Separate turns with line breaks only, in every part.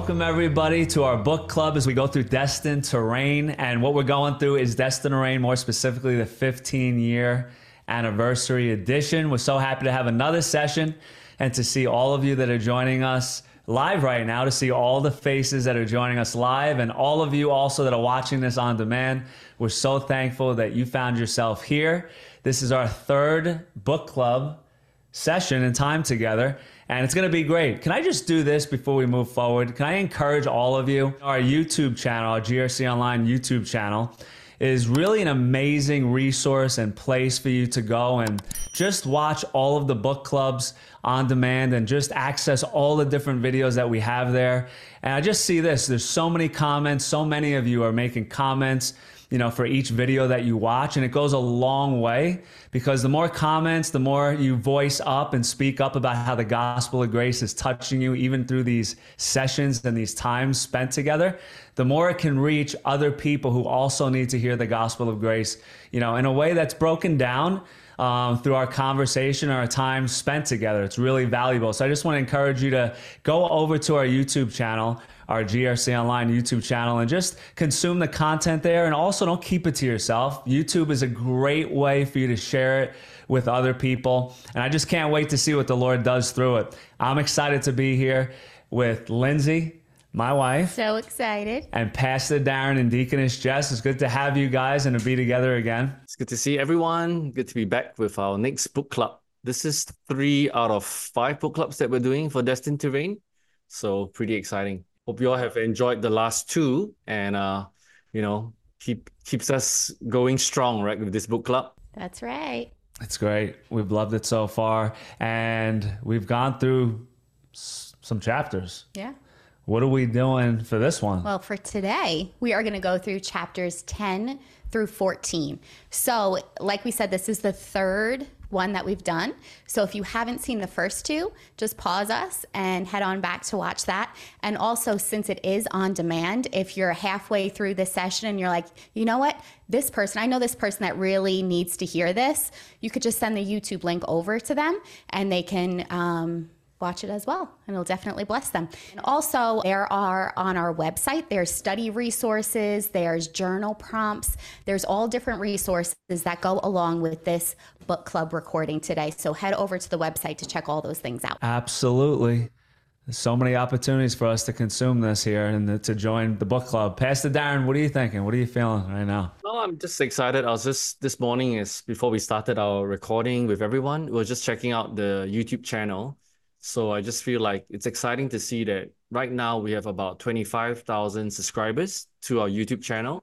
Welcome everybody to our book club as we go through Destined to Reign. And what we're going through is Destined to Reign, more specifically the 15-year anniversary edition. We're so happy to have another session and to see all of you that are joining us live right now, to see all the faces that are joining us live and all of you also that are watching this on demand. We're so thankful that you found yourself here. This is our third book club session and time together, and it's going to be great. Can I just do this before we move forward? Can I encourage all of you? Our YouTube channel, our GRC Online YouTube channel, is really an amazing resource and place for you to go and just watch all of the book clubs on demand and just access all the different videos that we have there. And I just see this, there's so many comments, so many of you are making comments, you know, for each video that you watch, and it goes a long way because the more comments, the more you voice up and speak up about how the gospel of grace is touching you, even through these sessions and these times spent together, the more it can reach other people who also need to hear the gospel of grace, you know, in a way that's broken down through our conversation or our time spent together. It's really valuable. So I just want to encourage you to go over to our YouTube channel, our GRC Online YouTube channel, and just consume the content there. And also don't keep it to yourself. YouTube is a great way for you to share it with other people. And I just can't wait to see what the Lord does through it. I'm excited to be here with Lindsay, my wife.
So excited.
And Pastor Darren and Deaconess Jess. It's good to have you guys and to be together again.
It's good to see everyone. Good to be back with our next book club. This is 3 out of 5 book clubs that we're doing for Destined to Reign. So pretty exciting. Hope you all have enjoyed the last 2 and, you know, keeps us going strong, right, with this book club.
That's right.
It's great. We've loved it so far. And we've gone through some chapters.
Yeah.
What are we doing for this one?
Well, for today, we are going to go through chapters 10 through 14. So, like we said, this is the third one that we've done. So if you haven't seen the first 2, just pause us and head on back to watch that. And also, since it is on demand, if you're halfway through the session and you're like, you know what, this person, I know this person that really needs to hear this, you could just send the YouTube link over to them and they can watch it as well, and it'll definitely bless them. And also, there are on our website, there's study resources, there's journal prompts, there's all different resources that go along with this book club recording today. So head over to the website to check all those things out.
Absolutely. There's so many opportunities for us to consume this here and to join the book club. Pastor Darren, what are you thinking? What are you feeling right now?
Oh, I'm just excited. I was just this morning, before we started our recording with everyone, we were just checking out the YouTube channel. So I just feel like it's exciting to see that right now we have about 25,000 subscribers to our YouTube channel.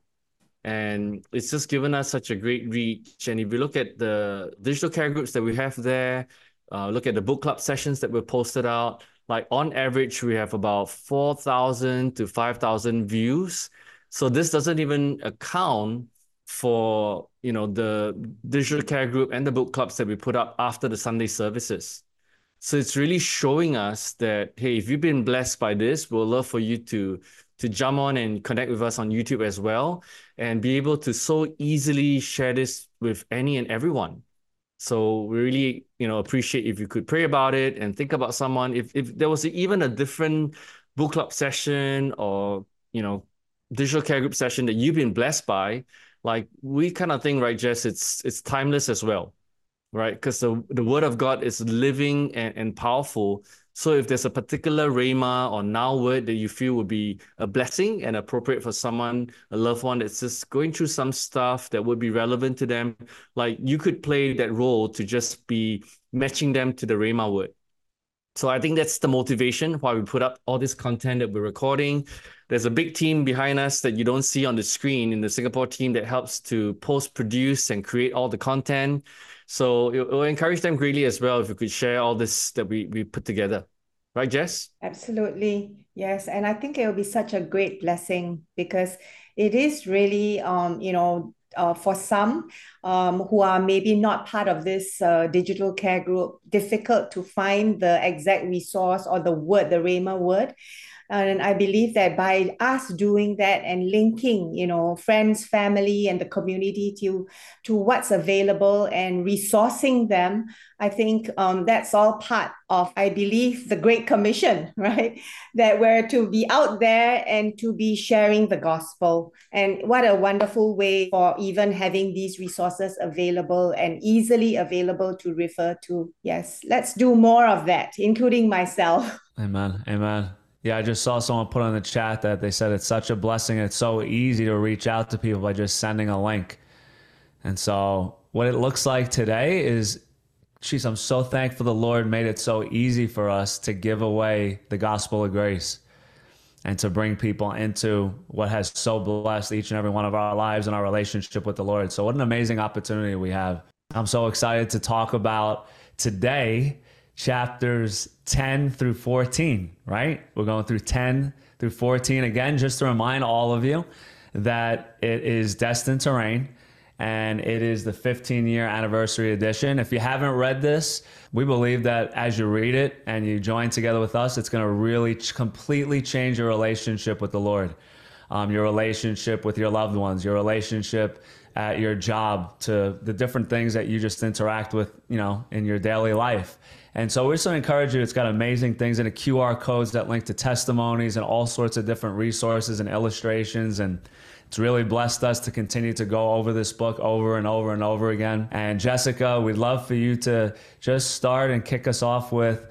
And it's just given us such a great reach. And if you look at the digital care groups that we have there, look at the book club sessions that were posted out, like on average, we have about 4,000 to 5,000 views. So this doesn't even account for, you know, the digital care group and the book clubs that we put up after the Sunday services. So it's really showing us that, hey, if you've been blessed by this, we'll love for you to jump on and connect with us on YouTube as well and be able to so easily share this with any and everyone. So we really, you know, appreciate if you could pray about it and think about someone. If there was even a different book club session or, you know, digital care group session that you've been blessed by, like we kind of think, right, Jess, it's timeless as well. Right? Because the word of God is living and powerful. So if there's a particular rhema or now word that you feel would be a blessing and appropriate for someone, a loved one that's just going through some stuff that would be relevant to them, like you could play that role to just be matching them to the rhema word. So I think that's the motivation why we put up all this content that we're recording. There's a big team behind us that you don't see on the screen in the Singapore team that helps to post-produce and create all the content. So it will encourage them greatly as well if you could share all this that we put together. Right, Jess?
Absolutely. Yes. And I think it will be such a great blessing because it is really, for some who are maybe not part of this digital care group, difficult to find the exact resource or the word, the Rhema word. And I believe that by us doing that and linking, friends, family, and the community to what's available and resourcing them, I think that's all part of, I believe, the Great Commission, right? That we're to be out there and to be sharing the gospel. And what a wonderful way for even having these resources available and easily available to refer to. Yes, let's do more of that, including myself.
Amen. Amen. Yeah, I just saw someone put on the chat that they said it's such a blessing. It's so easy to reach out to people by just sending a link. And so what it looks like today is, geez, I'm so thankful the Lord made it so easy for us to give away the gospel of grace and to bring people into what has so blessed each and every one of our lives and our relationship with the Lord. So what an amazing opportunity we have. I'm so excited to talk about today, chapters 10 through 14, right? We're going through 10 through 14. Again, just to remind all of you that it is Destined to Reign, and it is the 15-year anniversary edition. If you haven't read this, we believe that as you read it and you join together with us, it's going to really completely change your relationship with the Lord, your relationship with your loved ones, your relationship at your job, to the different things that you just interact with, in your daily life. And so we're just going to encourage you. It's got amazing things in it, QR codes that link to testimonies and all sorts of different resources and illustrations. And it's really blessed us to continue to go over this book over and over and over again. And Jessica, we'd love for you to just start and kick us off with,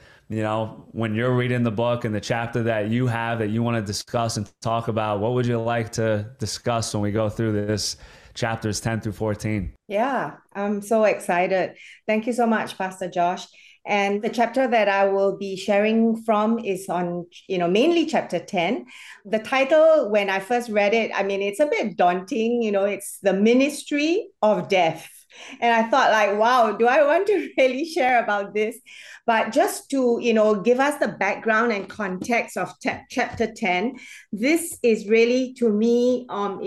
when you're reading the book and the chapter that you have that you want to discuss and talk about, what would you like to discuss when we go through this chapters 10 through 14?
Yeah, I'm so excited. Thank you so much, Pastor Josh. And the chapter that I will be sharing from is on, mainly chapter 10. The title, when I first read it, it's a bit daunting. It's The Ministry of Death. And I thought, wow, do I want to really share about this? But just to, give us the background and context of chapter 10, this is really, to me,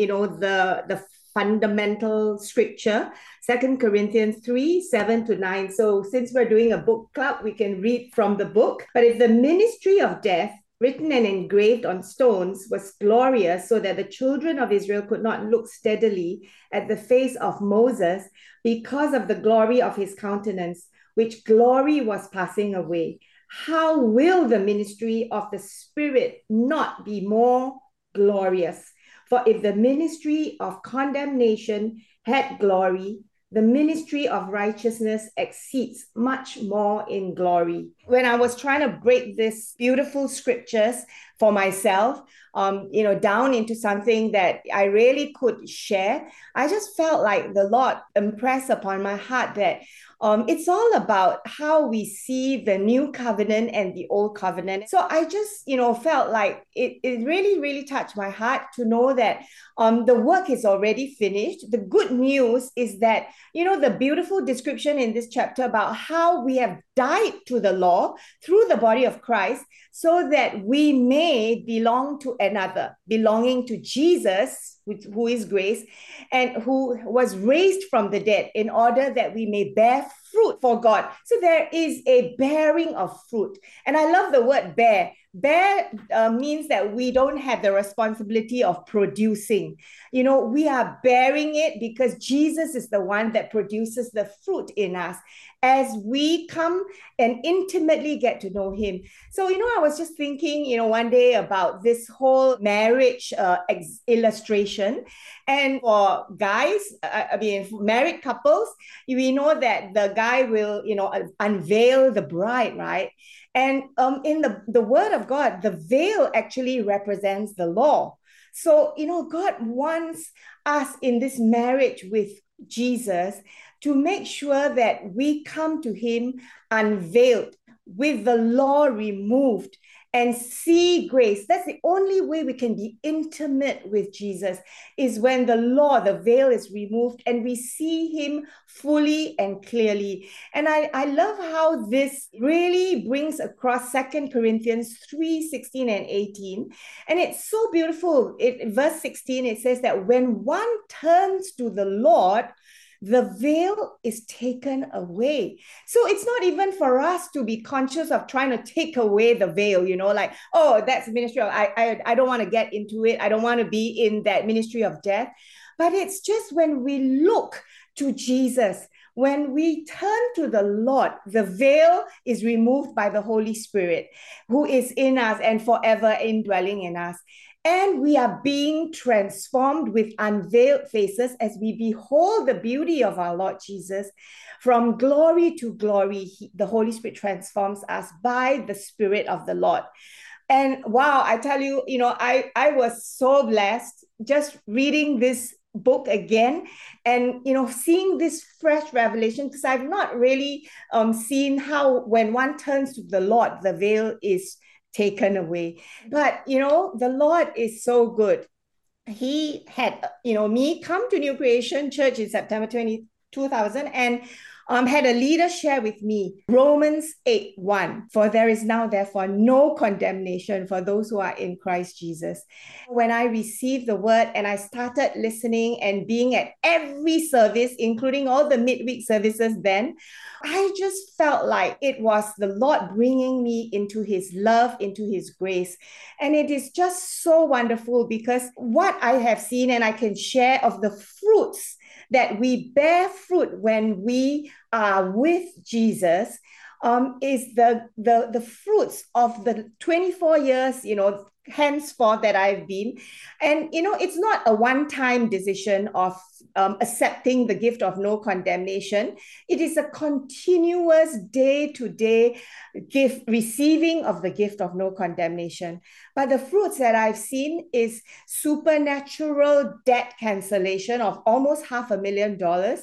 the fundamental scripture, 2 Corinthians 3, 7-9. So since we're doing a book club, we can read from the book. But if the ministry of death, written and engraved on stones, was glorious, so that the children of Israel could not look steadily at the face of Moses because of the glory of his countenance, which glory was passing away, how will the ministry of the Spirit not be more glorious? For if the ministry of condemnation had glory, the ministry of righteousness exceeds much more in glory. When I was trying to break these beautiful scriptures for myself, down into something that I really could share, I just felt like the Lord impressed upon my heart that it's all about how we see the new covenant and the old covenant. So I just, felt like it really, really touched my heart to know that the work is already finished. The good news is that, the beautiful description in this chapter about how we have died to the law through the body of Christ so that we may belong to another, belonging to Jesus, who is grace, and who was raised from the dead in order that we may bear fruit for God. So there is a bearing of fruit. And I love the word bear. Bear means that we don't have the responsibility of producing. We are bearing it because Jesus is the one that produces the fruit in us as we come and intimately get to know him. So, I was just thinking, one day about this whole marriage illustration. And for guys, for married couples, we know that the guy will, unveil the bride, right? And in the word of God, the veil actually represents the law. So, God wants us in this marriage with Jesus to make sure that we come to him unveiled, with the law removed, and see grace. That's the only way we can be intimate with Jesus, is when the law, the veil, is removed and we see him fully and clearly. And I love how this really brings across 2 Corinthians 3, 16 and 18. And it's so beautiful. Verse 16, it says that when one turns to the Lord, the veil is taken away. So it's not even for us to be conscious of trying to take away the veil, like, oh, that's the ministry of, I don't want to get into it. I don't want to be in that ministry of death. But it's just when we look to Jesus, when we turn to the Lord, the veil is removed by the Holy Spirit, who is in us and forever indwelling in us. And we are being transformed with unveiled faces as we behold the beauty of our Lord Jesus. From glory to glory, the Holy Spirit transforms us by the Spirit of the Lord. And wow, I tell you, I was so blessed just reading this book again and seeing this fresh revelation, because I've not really seen how when one turns to the Lord, the veil is taken away. But the Lord is so good. He had me come to New Creation Church in September 2000, and had a leader share with me Romans 8:1. For there is now therefore no condemnation for those who are in Christ Jesus. When I received the word and I started listening and being at every service, including all the midweek services then, I just felt like it was the Lord bringing me into his love, into his grace. And it is just so wonderful, because what I have seen and I can share of the fruits that we bear fruit when we are with Jesus, is the fruits of the 24 years, henceforth that I've been. And, it's not a one-time decision of accepting the gift of no condemnation. It is a continuous day-to-day receiving of the gift of no condemnation. But the fruits that I've seen is supernatural debt cancellation of almost $500,000,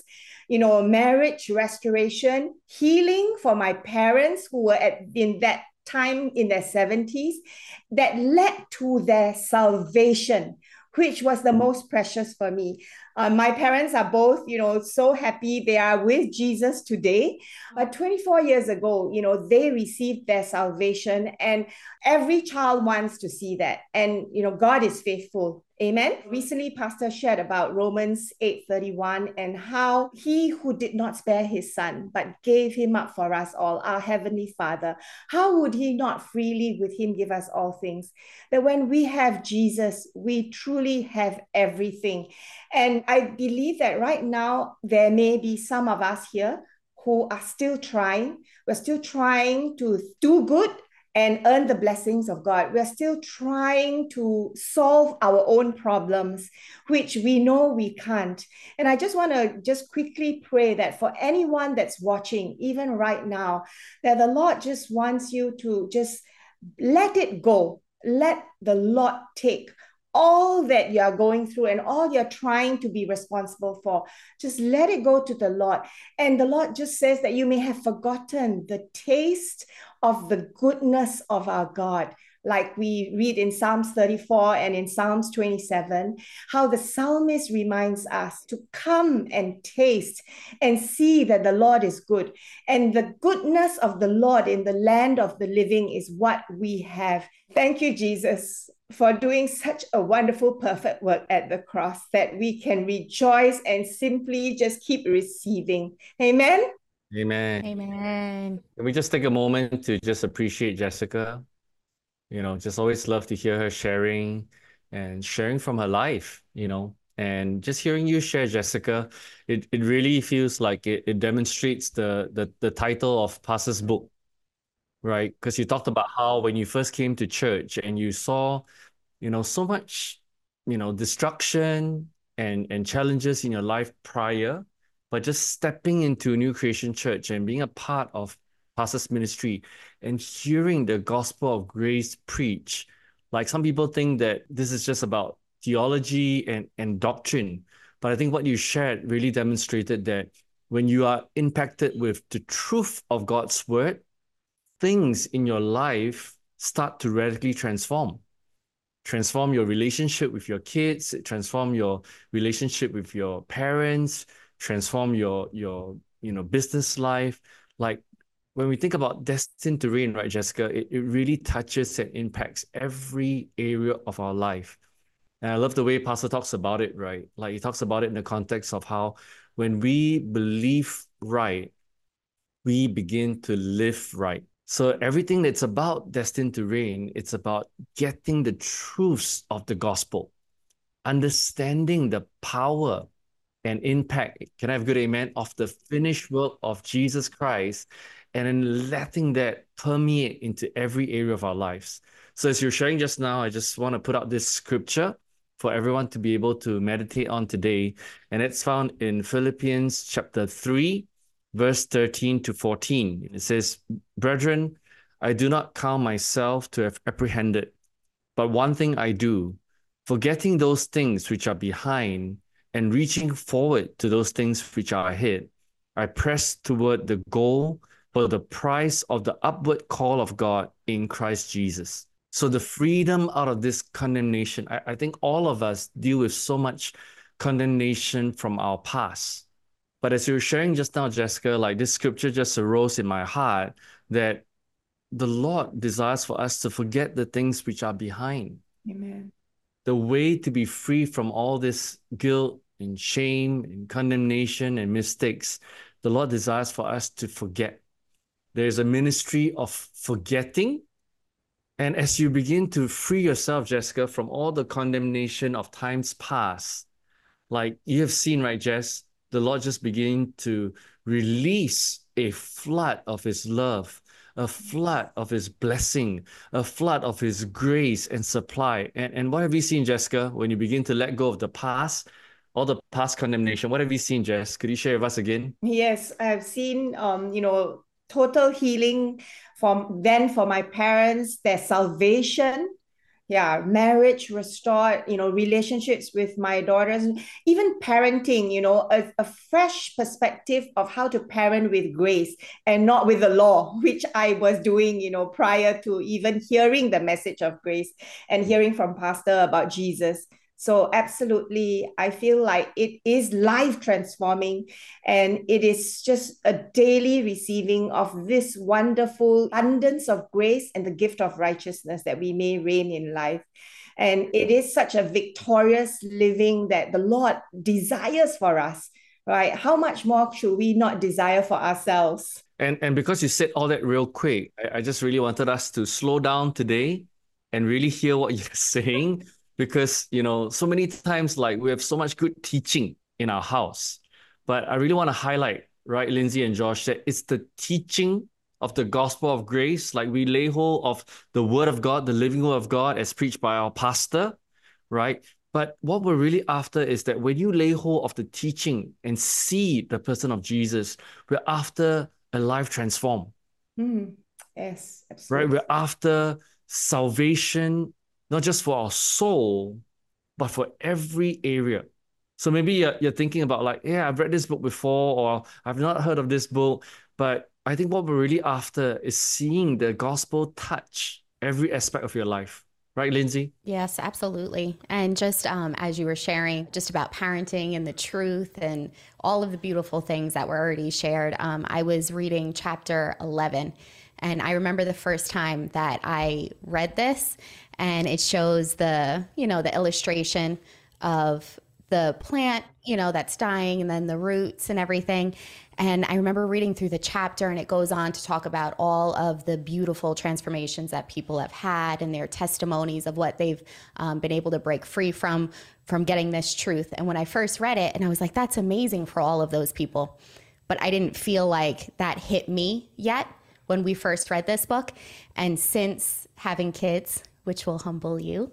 marriage restoration, healing for my parents who were in that time in their 70s, that led to their salvation, which was the most precious for me. My parents are both, so happy they are with Jesus today. But 24 years ago, they received their salvation, and every child wants to see that. And, God is faithful. Amen. Recently, Pastor shared about Romans 8:31 and how he who did not spare his son, but gave him up for us all, our Heavenly Father, how would he not freely with him give us all things? That when we have Jesus, we truly have everything. And I believe that right now, there may be some of us here who are still trying. We're still trying to do good and earn the blessings of God. We're still trying to solve our own problems, which we know we can't. And I just want to just quickly pray that for anyone that's watching, even right now, that the Lord just wants you to just let it go. Let the Lord take all that you are going through and all you're trying to be responsible for. Just let it go to the Lord. And the Lord just says that you may have forgotten the taste of the goodness of our God. Like we read in Psalms 34 and in Psalms 27, how the psalmist reminds us to come and taste and see that the Lord is good. And the goodness of the Lord in the land of the living is what we have. Thank you, Jesus, for doing such a wonderful, perfect work at the cross, that we can rejoice and simply just keep receiving. Amen.
Amen.
Amen.
Can we just take a moment to just appreciate Jessica? Just always love to hear her sharing from her life, and just hearing you share, Jessica, it really feels like it demonstrates the title of Pastor's book, right? Because you talked about how when you first came to church and you saw, so much, destruction and challenges in your life prior, but just stepping into New Creation Church and being a part of Pastor's ministry and hearing the gospel of grace preached. Like, some people think that this is just about theology and doctrine, but I think what you shared really demonstrated that when you are impacted with the truth of God's word, things in your life start to radically transform your relationship with your kids, transform your relationship with your parents, transform your business life. Like, when we think about Destined to Reign, right, Jessica, it really touches and impacts every area of our life. And I love the way Pastor talks about it, right? Like, he talks about it in the context of how when we believe right, we begin to live right. So everything that's about Destined to Reign, it's about getting the truths of the gospel, understanding the power and impact, can I have good amen, of the finished work of Jesus Christ, and then letting that permeate into every area of our lives. So as you're sharing just now, I just want to put out this scripture for everyone to be able to meditate on today. And it's found in Philippians chapter 3, verse 13 to 14. It says, "Brethren, I do not count myself to have apprehended, but one thing I do, forgetting those things which are behind and reaching forward to those things which are ahead, I press toward the goal for the prize of the upward call of God in Christ Jesus." So the freedom out of this condemnation, I think all of us deal with so much condemnation from our past. But as you were sharing just now, Jessica, like this scripture just arose in my heart that the Lord desires for us to forget the things which are behind.
Amen.
The way to be free from all this guilt and shame and condemnation and mistakes, the Lord desires for us to forget. There's a ministry of forgetting. And as you begin to free yourself, Jessica, from all the condemnation of times past, like you have seen, right, Jess, the Lord just beginning to release a flood of His love, a flood of His blessing, a flood of His grace and supply. And what have you seen, Jessica, when you begin to let go of the past, all the past condemnation? What have you seen, Jess? Could you share with us again?
Yes, I've seen, total healing for my parents, their salvation. Yeah, marriage restored, relationships with my daughters, even parenting, a fresh perspective of how to parent with grace and not with the law, which I was doing, prior to even hearing the message of grace and hearing from Pastor about Jesus. So absolutely, I feel like it is life transforming, and it is just a daily receiving of this wonderful abundance of grace and the gift of righteousness that we may reign in life. And it is such a victorious living that the Lord desires for us, right? How much more should we not desire for ourselves?
And because you said all that real quick, I just really wanted us to slow down today and really hear what you're saying. Because, so many times, like, we have so much good teaching in our house. But I really want to highlight, right, Lindsay and Josh, that it's the teaching of the gospel of grace. Like, we lay hold of the word of God, the living word of God, as preached by our pastor, right? But what we're really after is that when you lay hold of the teaching and see the person of Jesus, we're after a life transformed.
Yes, absolutely.
Right? We're after salvation, not just for our soul, but for every area. So maybe you're thinking about like, yeah, I've read this book before, or I've not heard of this book. But I think what we're really after is seeing the gospel touch every aspect of your life. Right, Lindsay?
Yes, absolutely. And just as you were sharing just about parenting and the truth and all of the beautiful things that were already shared, I was reading chapter 11. And I remember the first time that I read this, and it shows the illustration of the plant, that's dying, and then the roots and everything. And I remember reading through the chapter, and it goes on to talk about all of the beautiful transformations that people have had and their testimonies of what they've been able to break free from getting this truth. And when I first read it, and I was like, that's amazing for all of those people. But I didn't feel like that hit me yet when we first read this book. And since having kids, which will humble you,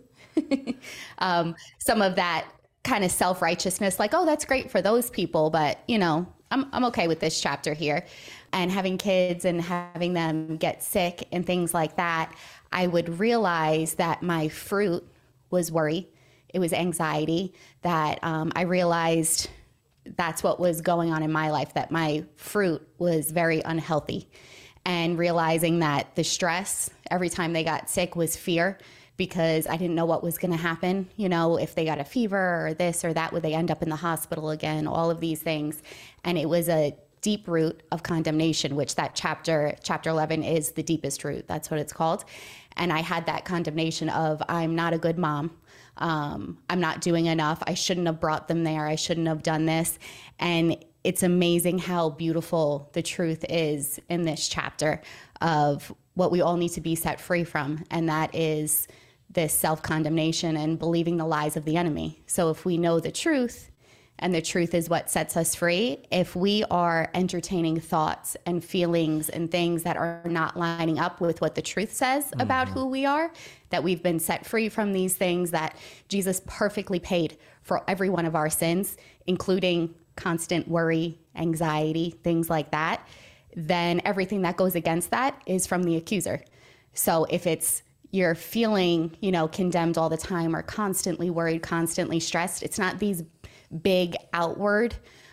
some of that kind of self-righteousness, like, oh, that's great for those people, but I'm okay with this chapter here. And having kids and having them get sick and things like that, I would realize that my fruit was worry. It was anxiety, that I realized that's what was going on in my life, that my fruit was very unhealthy. And realizing that the stress every time they got sick was fear, because I didn't know what was going to happen. If they got a fever or this or that, would they end up in the hospital again? All of these things. And it was a deep root of condemnation, which that chapter 11 is the deepest root. That's what it's called. And I had that condemnation of, I'm not a good mom. I'm not doing enough. I shouldn't have brought them there. I shouldn't have done this. And it's amazing how beautiful the truth is in this chapter of what we all need to be set free from. And that is this self-condemnation and believing the lies of the enemy. So if we know the truth, and the truth is what sets us free, if we are entertaining thoughts and feelings and things that are not lining up with what the truth says about who we are, that we've been set free from these things, that Jesus perfectly paid for every one of our sins, including constant worry, anxiety, things like that, then everything that goes against that is from the accuser. So if it's you're feeling, condemned all the time or constantly worried, constantly stressed, it's not these big outward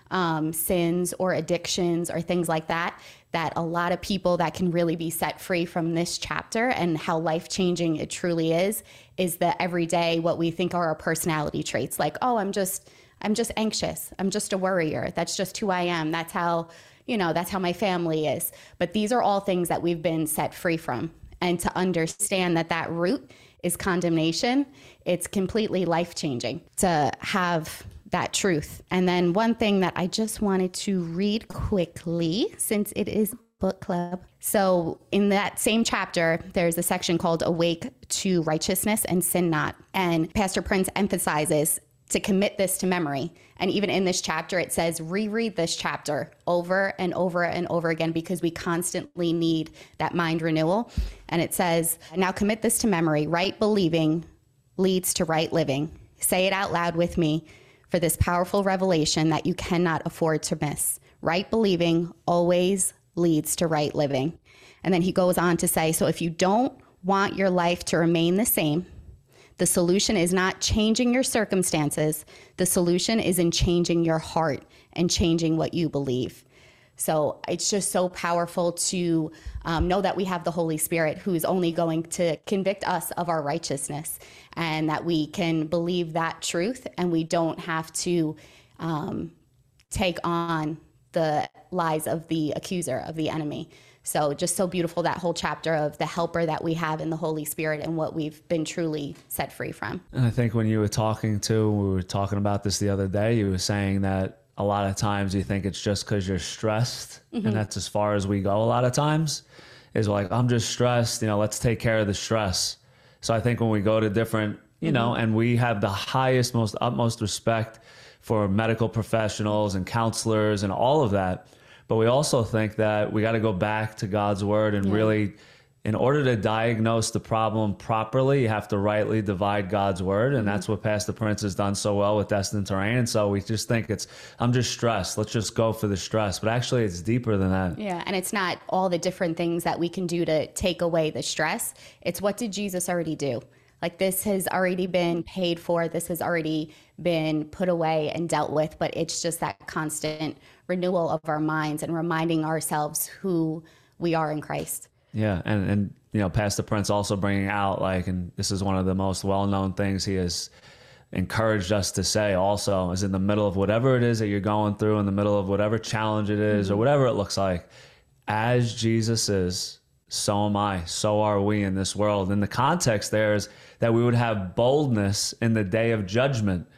sins or addictions or things like that, that a lot of people that can really be set free from this chapter and how life-changing it truly is the everyday, what we think are our personality traits. Like, oh, I'm just anxious. I'm just a worrier. That's just who I am. That's how my family is. But these are all things that we've been set free from. And to understand that root is condemnation, it's completely life-changing to have that truth. And then one thing that I just wanted to read quickly, since it is book club. So in that same chapter, there's a section called Awake to Righteousness and Sin Not. And Pastor Prince emphasizes to commit this to memory. And even in this chapter, it says, reread this chapter over and over and over again, because we constantly need that mind renewal. And it says, now commit this to memory. Right believing leads to right living. Say it out loud with me for this powerful revelation that you cannot afford to miss. Right believing always leads to right living. And then he goes on to say, so if you don't want your life to remain the same, the solution is not changing your circumstances. The solution is in changing your heart and changing what you believe. So it's just so powerful to know that we have the Holy Spirit, who is only going to convict us of our righteousness, and that we can believe that truth, and we don't have to take on the lies of the accuser, of the enemy. So just so beautiful, that whole chapter of the helper that we have in the Holy Spirit and what we've been truly set free from.
And I think when you were talking we were talking about this the other day, you were saying that a lot of times you think it's just because you're stressed. And that's as far as we go a lot of times, is like, I'm just stressed, let's take care of the stress. So I think when we go to different, and we have the highest, most utmost respect for medical professionals and counselors and all of that. But we also think that we got to go back to God's word and really, in order to diagnose the problem properly, you have to rightly divide God's word. And that's what Pastor Prince has done so well with Destined Terrain. And so we just think I'm just stressed. Let's just go for the stress. But actually, it's deeper than that.
Yeah. And it's not all the different things that we can do to take away the stress. It's what did Jesus already do? Like, this has already been paid for. This has already been put away and dealt with. But it's just that constant renewal of our minds and reminding ourselves who we are in Christ.
Yeah. And Pastor Prince also bringing out, and this is one of the most well-known things he has encouraged us to say also, is in the middle of whatever it is that you're going through, in the middle of whatever challenge it is or whatever it looks like, as Jesus is, so am I, so are we in this world. And the context there is that we would have boldness in the day of judgment,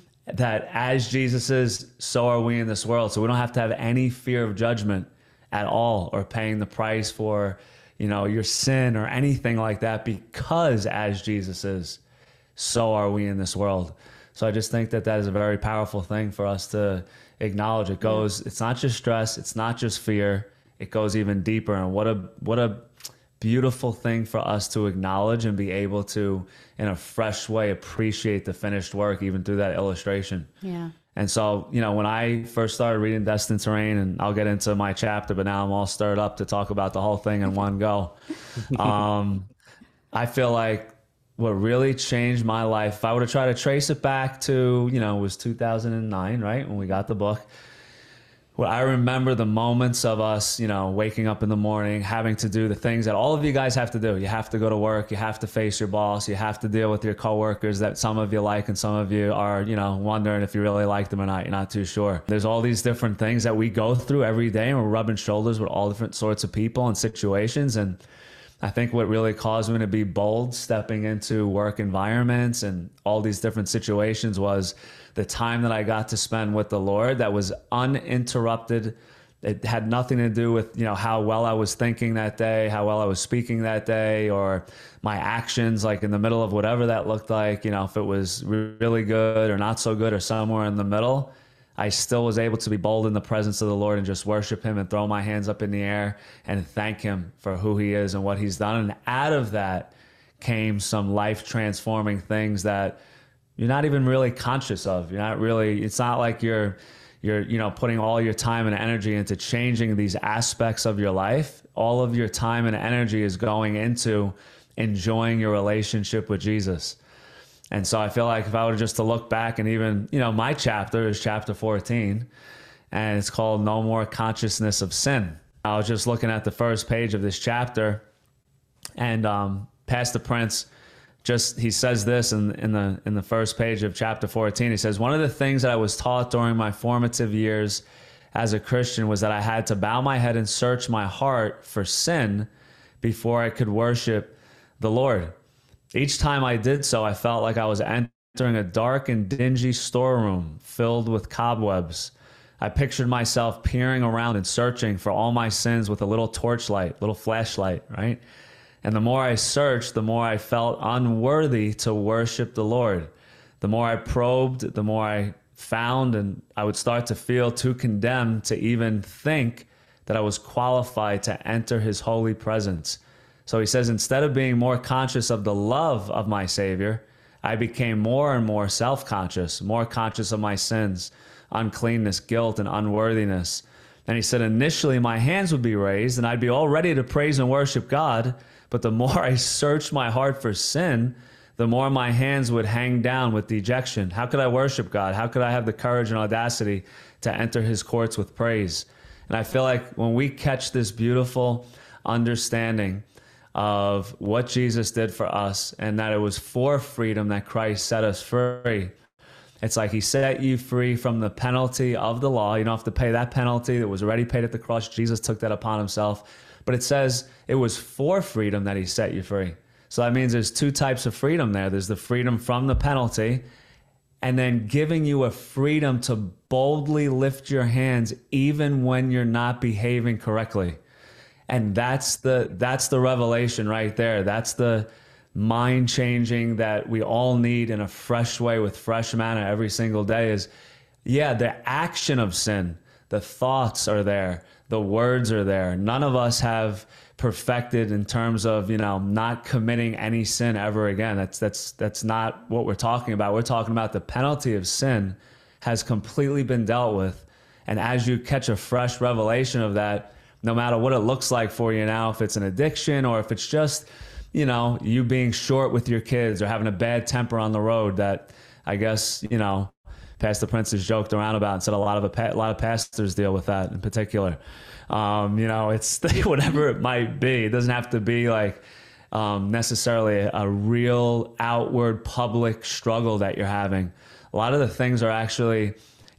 that as Jesus is, so are we in this world. So we don't have to have any fear of judgment at all, or paying the price for, your sin or anything like that, because as Jesus is, so are we in this world. So I just think that is a very powerful thing for us to acknowledge. It goes, it's not just stress, it's not just fear, it goes even deeper. And what a beautiful thing for us to acknowledge and be able to, in a fresh way, appreciate the finished work, even through that illustration.
Yeah.
And so, when I first started reading Destined Terrain, and I'll get into my chapter, but now I'm all stirred up to talk about the whole thing in one go. I feel like what really changed my life, if I were to try to trace it back to, it was 2009, right, when we got the book. Well, I remember the moments of us, waking up in the morning, having to do the things that all of you guys have to do. You have to go to work. You have to face your boss. You have to deal with your coworkers that some of you like and some of you are, wondering if you really like them or not. You're not too sure. There's all these different things that we go through every day, and we're rubbing shoulders with all different sorts of people and situations. And I think what really caused me to be bold stepping into work environments and all these different situations was the time that I got to spend with the Lord that was uninterrupted. It had nothing to do with, how well I was thinking that day, how well I was speaking that day, or my actions, like in the middle of whatever that looked like, if it was really good or not so good or somewhere in the middle. I still was able to be bold in the presence of the Lord and just worship him and throw my hands up in the air and thank him for who he is and what he's done. And out of that came some life transforming things that you're not even really conscious of. It's not like you're putting all your time and energy into changing these aspects of your life. All of your time and energy is going into enjoying your relationship with Jesus. And so I feel like if I were just to look back and even, my chapter is chapter 14, and it's called No More Consciousness of Sin. I was just looking at the first page of this chapter, and Pastor Prince he says this in the first page of chapter 14. He says, one of the things that I was taught during my formative years as a Christian was that I had to bow my head and search my heart for sin before I could worship the Lord. Each time I did so, I felt like I was entering a dark and dingy storeroom filled with cobwebs. I pictured myself peering around and searching for all my sins with a little torchlight, little flashlight, right? And the more I searched, the more I felt unworthy to worship the Lord. The more I probed, the more I found, and I would start to feel too condemned to even think that I was qualified to enter his holy presence. So he says, instead of being more conscious of the love of my Savior, I became more and more self-conscious, more conscious of my sins, uncleanness, guilt, and unworthiness. And he said, initially my hands would be raised and I'd be all ready to praise and worship God. But the more I searched my heart for sin, the more my hands would hang down with dejection. How could I worship God? How could I have the courage and audacity to enter his courts with praise? And I feel like when we catch this beautiful understanding of what Jesus did for us and that it was for freedom that Christ set us free. It's like he set you free from the penalty of the law. You don't have to pay that penalty that was already paid at the cross. Jesus took that upon himself. But it says it was for freedom that he set you free. So that means there's two types of freedom there. There's the freedom from the penalty and then giving you a freedom to boldly lift your hands even when you're not behaving correctly. And that's the revelation right there. That's the mind changing that we all need in a fresh way with fresh manna every single day is, the action of sin, the thoughts are there, the words are there. None of us have perfected in terms of, not committing any sin ever again. That's not what we're talking about. We're talking about the penalty of sin has completely been dealt with. And as you catch a fresh revelation of that, no matter what it looks like for you now, if it's an addiction or if it's just, you being short with your kids or having a bad temper on the road that I guess, Pastor Prince has joked around about and said a lot of pastors deal with that in particular. It's whatever it might be. It doesn't have to be like necessarily a real outward public struggle that you're having. A lot of the things are actually,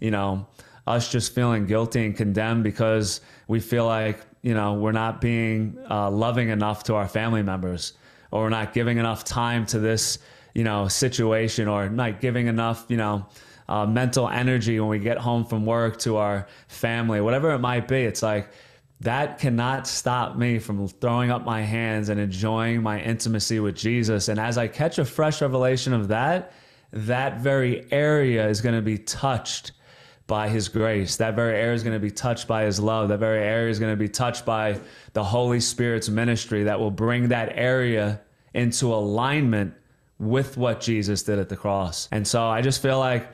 us just feeling guilty and condemned because we feel like, we're not being loving enough to our family members, or we're not giving enough time to this, situation, or not giving enough, mental energy when we get home from work to our family, whatever it might be. It's like, that cannot stop me from throwing up my hands and enjoying my intimacy with Jesus. And as I catch a fresh revelation of that very area is going to be touched by his grace. That very area is going to be touched by his love. That very area is going to be touched by the Holy Spirit's ministry that will bring that area into alignment with what Jesus did at the cross. And so I just feel like,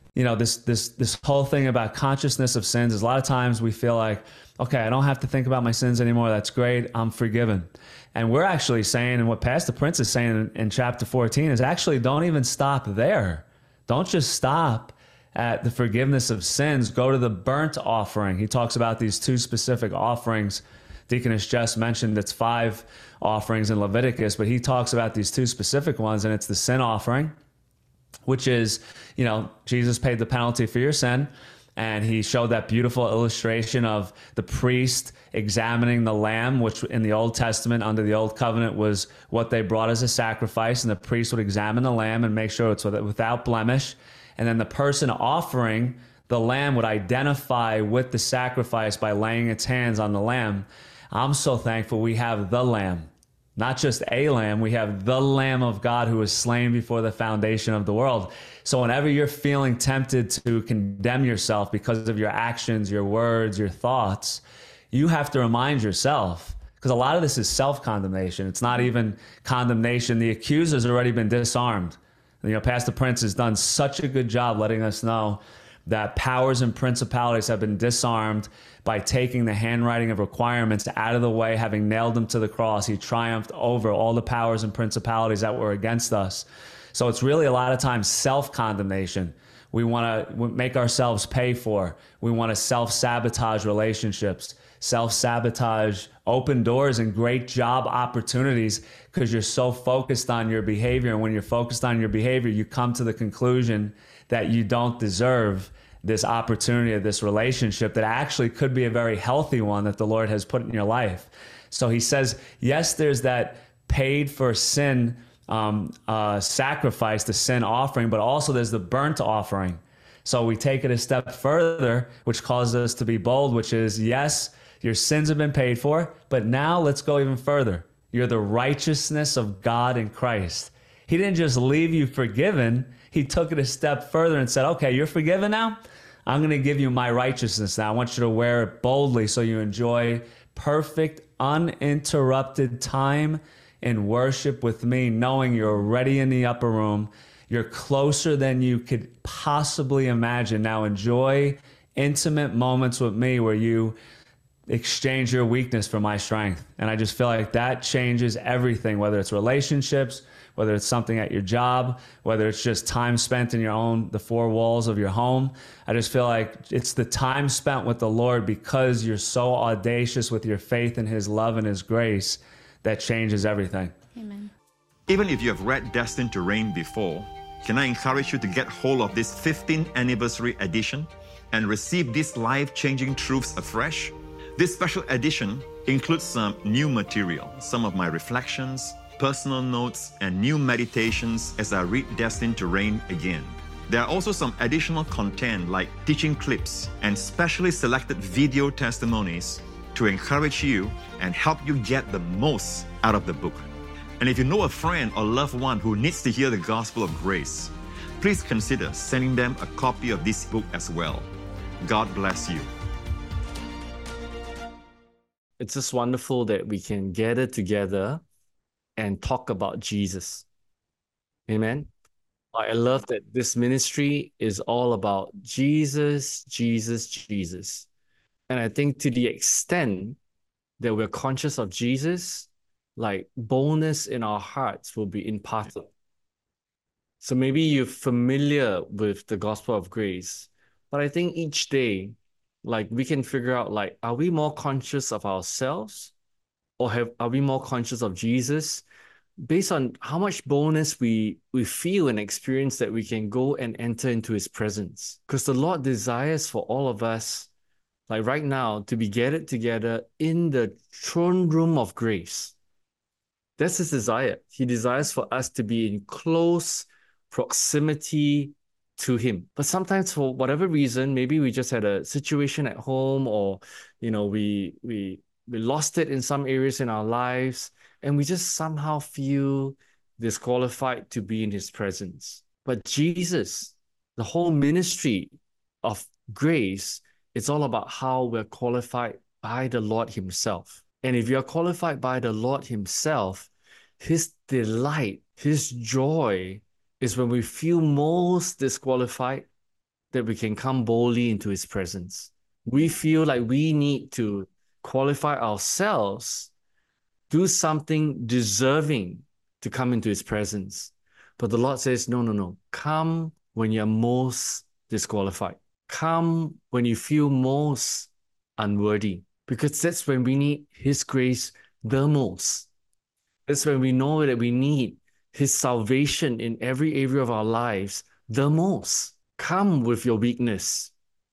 this whole thing about consciousness of sins is a lot of times we feel like, okay, I don't have to think about my sins anymore. That's great. I'm forgiven. And we're actually saying, and what Pastor Prince is saying in chapter 14 is actually don't even stop there. Don't just stop at the forgiveness of sins. Go to the burnt offering. He talks about these two specific offerings. Deaconess Jess mentioned it's 5 offerings in Leviticus, but he talks about these 2 specific ones, and it's the sin offering, which is, Jesus paid the penalty for your sin, And he showed that beautiful illustration of the priest examining the lamb, which in the Old Testament, under the Old Covenant, was what they brought as a sacrifice. And the priest would examine the lamb and make sure it's without blemish. And then the person offering the lamb would identify with the sacrifice by laying its hands on the lamb. I'm so thankful we have the lamb. Not just a lamb, we have the Lamb of God who was slain before the foundation of the world. So whenever you're feeling tempted to condemn yourself because of your actions, your words, your thoughts, you have to remind yourself, because a lot of this is self-condemnation. It's not even condemnation. The accuser's already been disarmed. Pastor Prince has done such a good job letting us know that powers and principalities have been disarmed by taking the handwriting of requirements out of the way, having nailed them to the cross. He triumphed over all the powers and principalities that were against us. So it's really a lot of times self-condemnation. We want to make ourselves pay for. We want to self-sabotage relationships, self-sabotage open doors and great job opportunities because you're so focused on your behavior. And when you're focused on your behavior, you come to the conclusion that you don't deserve this opportunity of this relationship that actually could be a very healthy one that the Lord has put in your life. So he says, yes, there's that paid for sin sacrifice, the sin offering, but also there's the burnt offering. So we take it a step further, which causes us to be bold, which is, yes, your sins have been paid for, but now let's go even further. You're the righteousness of God in Christ. He didn't just leave you forgiven. He took it a step further and said, okay, you're forgiven now? I'm going to give you my righteousness now. I want you to wear it boldly so you enjoy perfect, uninterrupted time in worship with me, knowing you're already in the upper room. You're closer than you could possibly imagine. Now enjoy intimate moments with me where you exchange your weakness for my strength. And I just feel like that changes everything, whether it's relationships, whether it's something at your job, whether it's just time spent in the four walls of your home. I just feel like it's the time spent with the Lord because you're so audacious with your faith in his love and his grace that changes everything.
Amen.
Even if you have read Destined to Reign before, can I encourage you to get hold of this 15th anniversary edition and receive these life-changing truths afresh? This special edition includes some new material, some of my reflections, personal notes, and new meditations as I read Destined to Reign again. There are also some additional content like teaching clips and specially selected video testimonies to encourage you and help you get the most out of the book. And if you know a friend or loved one who needs to hear the gospel of grace, please consider sending them a copy of this book as well. God bless you.
It's just wonderful that we can gather together and talk about Jesus. Amen. I love that this ministry is all about Jesus, Jesus, Jesus. And I think to the extent that we're conscious of Jesus, like boldness in our hearts will be imparted. So maybe you're familiar with the gospel of grace, but I think each day, like we can figure out, like, are we more conscious of ourselves or are we more conscious of Jesus based on how much boldness we feel and experience that we can go and enter into his presence? Because the Lord desires for all of us, like right now, to be gathered together in the throne room of grace. That's his desire. He desires for us to be in close proximity to him. But sometimes for whatever reason, maybe we just had a situation at home, or we lost it in some areas in our lives, and we just somehow feel disqualified to be in his presence. But Jesus, the whole ministry of grace, it's all about how we're qualified by the Lord himself. And if you're qualified by the Lord himself, his delight, his joy is when we feel most disqualified that we can come boldly into his presence. We feel like we need to qualify ourselves, do something deserving to come into his presence. But the Lord says, no. Come when you're most disqualified. Come when you feel most unworthy, because that's when we need his grace the most. That's when we know that we need his salvation in every area of our lives the most. Come with your weakness.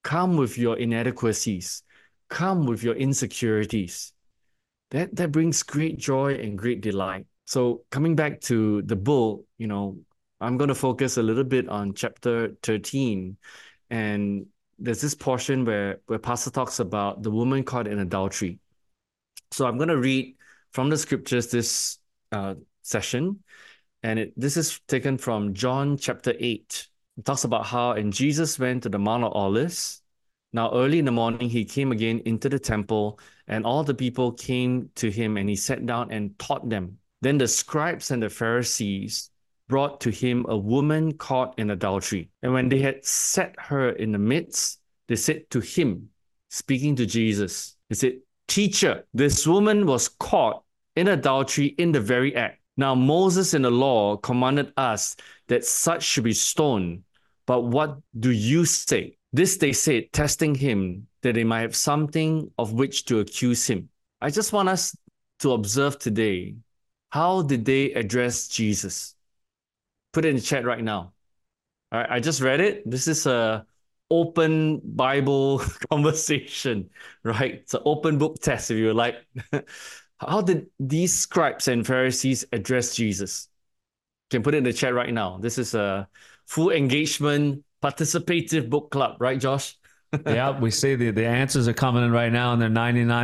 Come with your inadequacies. Come with your insecurities. That brings great joy and great delight. So coming back to the book, I'm going to focus a little bit on chapter 13. And there's this portion where Pastor talks about the woman caught in adultery. So I'm going to read from the scriptures this session. And this is taken from John chapter 8. It talks about how, and Jesus went to the Mount of Olives. Now, early in the morning, he came again into the temple, and all the people came to him, and he sat down and taught them. Then the scribes and the Pharisees brought to him a woman caught in adultery. And when they had set her in the midst, they said to him, speaking to Jesus, they said, "Teacher, this woman was caught in adultery in the very act. Now Moses in the law commanded us that such should be stoned. But what do you say?" This they said, testing him, that they might have something of which to accuse him. I just want us to observe today, how did they address Jesus? Put it in the chat right now. All right, I just read it. This is a open Bible conversation, right? It's an open book test, if you like. How did these scribes and Pharisees address Jesus? You can put it in the chat right now. This is a full engagement, participative book club, right, Josh?
Yeah, we see the answers are coming in right now, and they're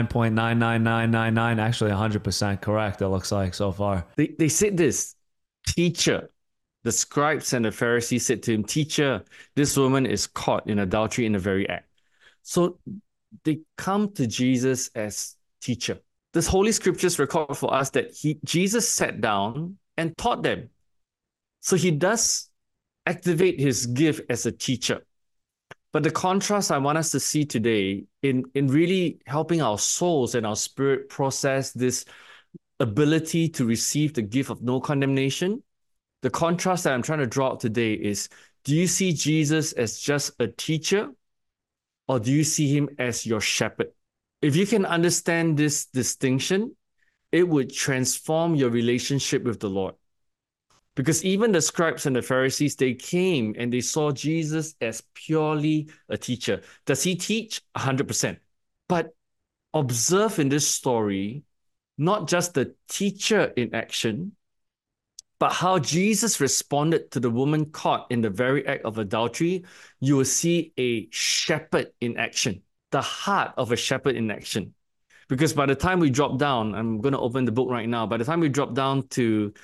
99.99999, actually 100% correct, it looks like so far.
They said this, "Teacher." The scribes and the Pharisees said to him, "Teacher, this woman is caught in adultery in the very act." So they come to Jesus as teacher. This Holy Scriptures record for us that Jesus sat down and taught them. So he does activate his gift as a teacher. But the contrast I want us to see today in really helping our souls and our spirit process this ability to receive the gift of no condemnation, the contrast that I'm trying to draw out today is, do you see Jesus as just a teacher, or do you see him as your shepherd? If you can understand this distinction, it would transform your relationship with the Lord. Because even the scribes and the Pharisees, they came and they saw Jesus as purely a teacher. Does he teach? 100%. But observe in this story, not just the teacher in action, but how Jesus responded to the woman caught in the very act of adultery. You will see a shepherd in action, the heart of a shepherd in action. Because by the time we drop down, I'm going to open the book right now, by the time we drop down to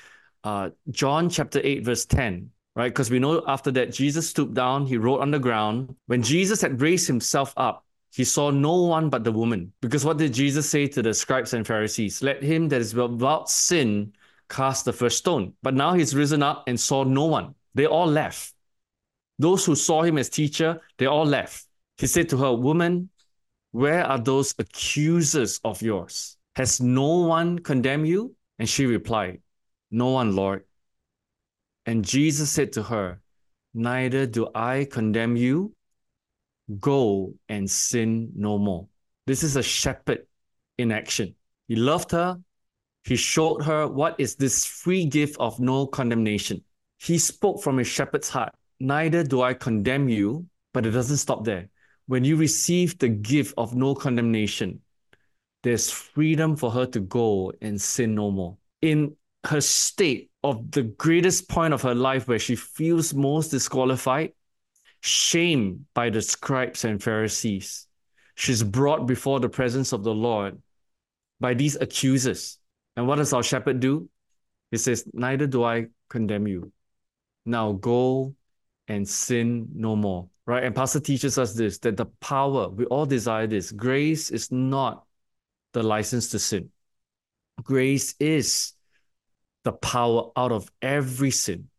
John chapter 8, verse 10, right? Because we know after that, Jesus stooped down, he wrote on the ground. When Jesus had raised himself up, he saw no one but the woman. Because what did Jesus say to the scribes and Pharisees? "Let him that is without sin cast the first stone." But now he's risen up and saw no one. They all left. Those who saw him as teacher, they all left. He said to her, "Woman, where are those accusers of yours? Has no one condemned you?" And she replied, "No one, Lord." And Jesus said to her, "Neither do I condemn you. Go and sin no more." This is a shepherd in action. He loved her. He showed her what is this free gift of no condemnation. He spoke from his shepherd's heart. "Neither do I condemn you," but it doesn't stop there. When you receive the gift of no condemnation, there's freedom for her to go and sin no more. In her state of the greatest point of her life where she feels most disqualified, shamed by the scribes and Pharisees, she's brought before the presence of the Lord by these accusers. And what does our shepherd do? He says, "Neither do I condemn you. Now go and sin no more." Right? And Pastor teaches us this, that the power, we all desire this. Grace is not the license to sin. Grace is the power out of every sin.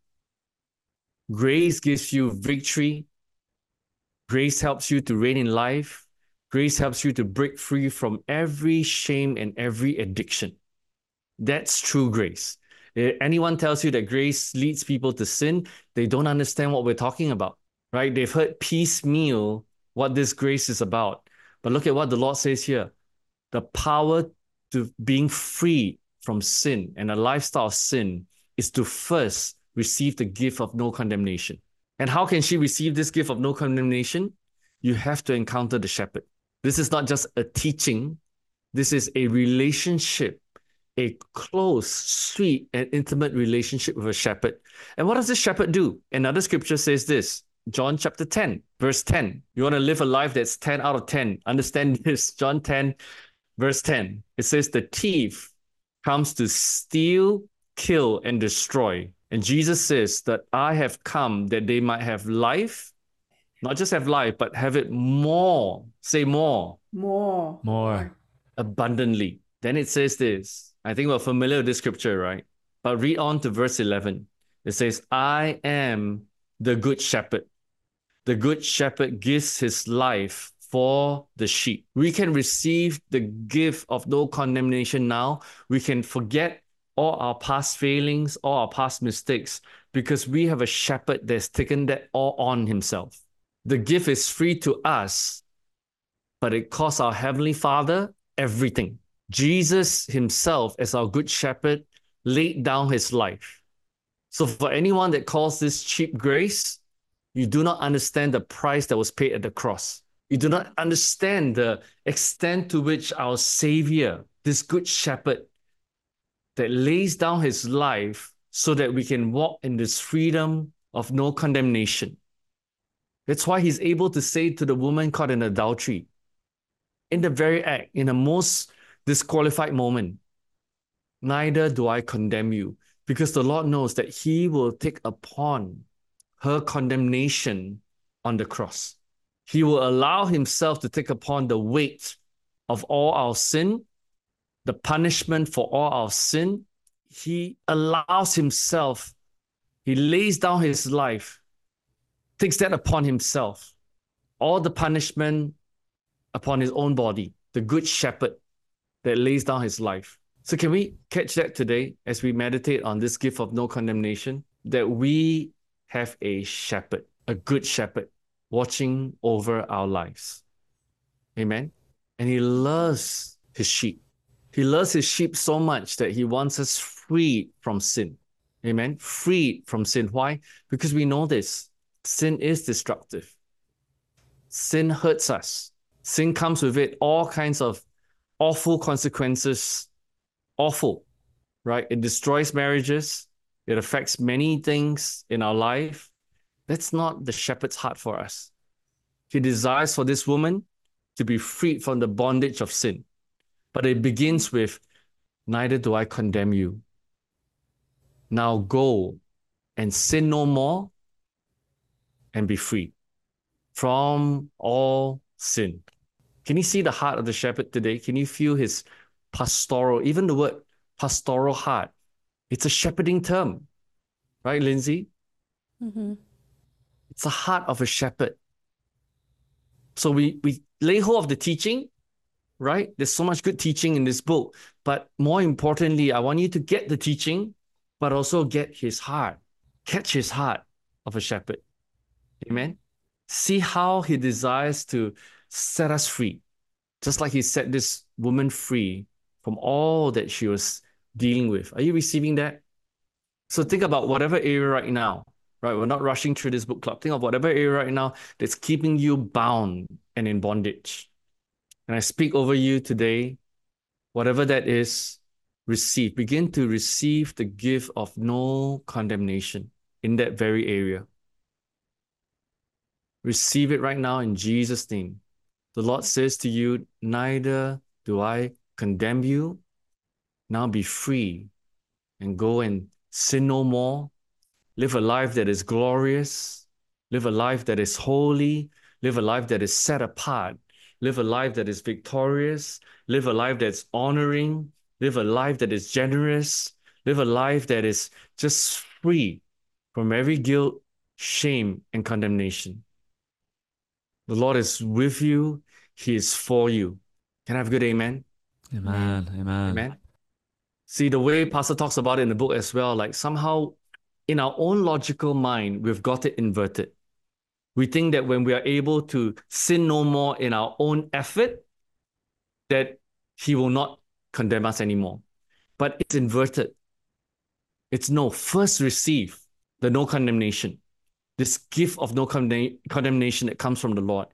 Grace gives you victory. Grace helps you to reign in life. Grace helps you to break free from every shame and every addiction. That's true grace. If anyone tells you that grace leads people to sin, they don't understand what we're talking about, right? They've heard piecemeal what this grace is about. But look at what the Lord says here. The power to being free from sin and a lifestyle of sin is to first receive the gift of no condemnation. And how can she receive this gift of no condemnation? you have to encounter the shepherd. This is not just a teaching. This is a relationship, a close, sweet, and intimate relationship with a shepherd. And what does this shepherd do? Another scripture says this, John chapter 10, verse 10. You want to live a life that's 10 out of 10. Understand this, John 10, verse 10. It says, the thief comes to steal, kill, and destroy. And Jesus says that I have come that they might have life, not just have life, but have it more. Say more.
More.
Abundantly. Then it says this. I think we're familiar with this scripture, right? But read on to verse 11. It says, I am the good shepherd. The good shepherd gives his life for the sheep. We can receive the gift of no condemnation now. We can forget all our past failings, all our past mistakes, because we have a shepherd that's taken that all on himself. The gift is free to us, but it costs our Heavenly Father everything. Jesus himself, as our good shepherd, laid down his life. So for anyone that calls this cheap grace, you do not understand the price that was paid at the cross. You do not understand the extent to which our Savior, this good shepherd, that lays down his life so that we can walk in this freedom of no condemnation. That's why he's able to say to the woman caught in adultery, in the very act, in the most disqualified moment, neither do I condemn you, because the Lord knows that he will take upon her condemnation on the cross. He will allow himself to take upon the weight of all our sin, the punishment for all our sin. He allows himself, he lays down his life, takes that upon himself, all the punishment upon his own body, the good shepherd that lays down his life. So can we catch that today as we meditate on this gift of no condemnation, that we have a shepherd, a good shepherd, watching over our lives. Amen. And he loves his sheep. He loves his sheep so much that he wants us freed from sin. Amen. Freed from sin. Why? Because we know this. Sin is destructive. Sin hurts us. Sin comes with it all kinds of awful consequences. Awful, right? It destroys marriages. It affects many things in our life. That's not the shepherd's heart for us. He desires for this woman to be freed from the bondage of sin. But it begins with, neither do I condemn you. Now go and sin no more and be free from all sin. Can you see the heart of the shepherd today? Can you feel his pastoral, even the word pastoral heart? It's a shepherding term, right, Lindsay?
Mm-hmm.
It's the heart of a shepherd. So we lay hold of the teaching, right? There's so much good teaching in this book. But more importantly, I want you to get the teaching, but also get his heart. Catch his heart of a shepherd. Amen? See how he desires to set us free. Just like he set this woman free from all that she was dealing with. Are you receiving that? So think about whatever area right now, right? We're not rushing through this book club. Think of whatever area right now that's keeping you bound and in bondage. And I speak over you today, whatever that is, receive. Begin to receive the gift of no condemnation in that very area. Receive it right now in Jesus' name. The Lord says to you, neither do I condemn you. Now be free and go and sin no more. Live a life that is glorious. Live a life that is holy. Live a life that is set apart. Live a life that is victorious. Live a life that's honoring. Live a life that is generous. Live a life that is just free from every guilt, shame, and condemnation. The Lord is with you. He is for you. Can I have a good amen?
Amen. Amen.
Amen. See, the way Pastor talks about it in the book as well, like somehow in our own logical mind, we've got it inverted. We think that when we are able to sin no more in our own effort, that he will not condemn us anymore. But it's inverted. It's no, first receive the no condemnation. This gift of no condemnation that comes from the Lord.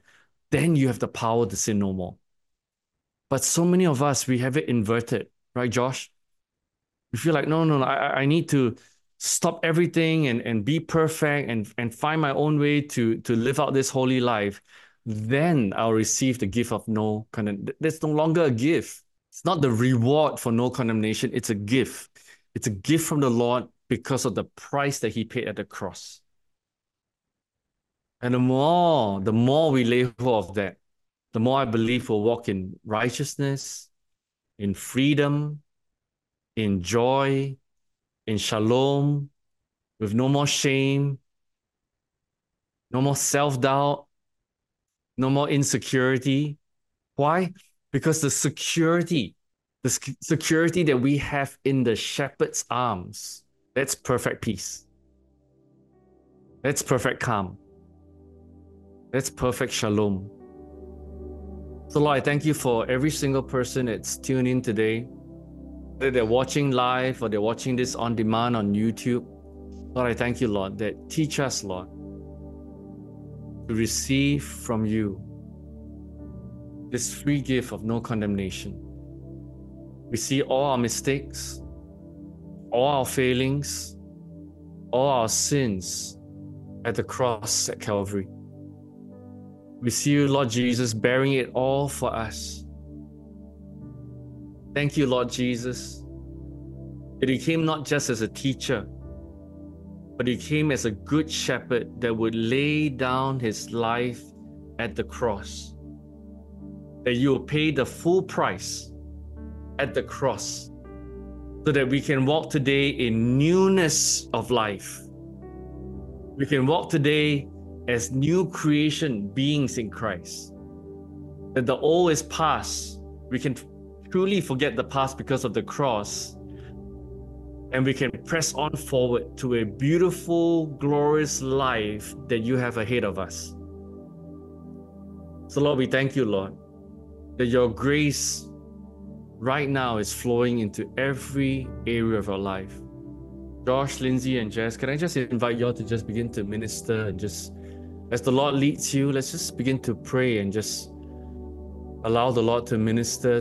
then you have the power to sin no more. But so many of us, we have it inverted, right, Josh? We feel like, no, I need to stop everything and be perfect and find my own way to live out this holy life. Then I'll receive the gift of no condemnation. That's no longer a gift. It's not the reward for no condemnation. It's a gift. It's a gift from the Lord because of the price that he paid at the cross. And the more we lay hold of that, the more I believe we'll walk in righteousness, in freedom, in joy, in shalom, with no more shame, no more self-doubt, no more insecurity. Why? Because the security that we have in the shepherd's arms, that's perfect peace. That's perfect calm. That's perfect shalom. So Lord, I thank you for every single person that's tuned in today, whether they're watching live or they're watching this on demand on YouTube. Lord, I thank you, Lord, that teach us, Lord, to receive from you this free gift of no condemnation. We see all our mistakes, all our failings, all our sins at the cross at Calvary. We see you, Lord Jesus, bearing it all for us. Thank you, Lord Jesus, that he came not just as a teacher, but he came as a good shepherd that would lay down his life at the cross. That you will pay the full price at the cross so that we can walk today in newness of life. We can walk today as new creation beings in Christ. That the old is past. We can truly forget the past because of the cross. And we can press on forward to a beautiful, glorious life that you have ahead of us. So Lord, we thank you, Lord, that your grace right now is flowing into every area of our life. Josh, Lindsay, and Jess, can I just invite you all to just begin to minister and just, as the Lord leads you, let's just begin to pray and just allow the Lord to minister